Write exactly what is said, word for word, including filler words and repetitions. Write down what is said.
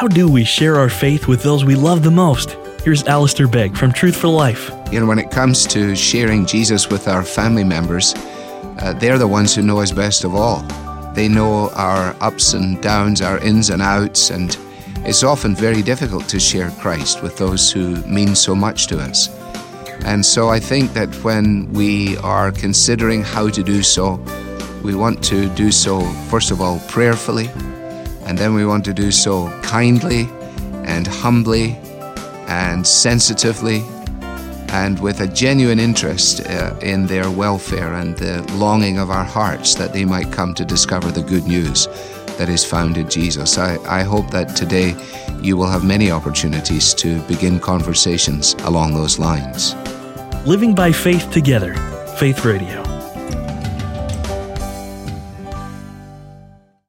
how do we share our faith with those we love the most? Here's Alistair Begg from Truth for Life. You know, when it comes to sharing Jesus with our family members, uh, they're the ones who know us best of all. They know our ups and downs, our ins and outs, and it's often very difficult to share Christ with those who mean so much to us. And so I think that when we are considering how to do so, we want to do so, first of all, prayerfully, and then we want to do so kindly and humbly and sensitively and with a genuine interest uh, in their welfare and the longing of our hearts that they might come to discover the good news that is found in Jesus. I, I hope that today you will have many opportunities to begin conversations along those lines. Living by Faith Together, Faith Radio.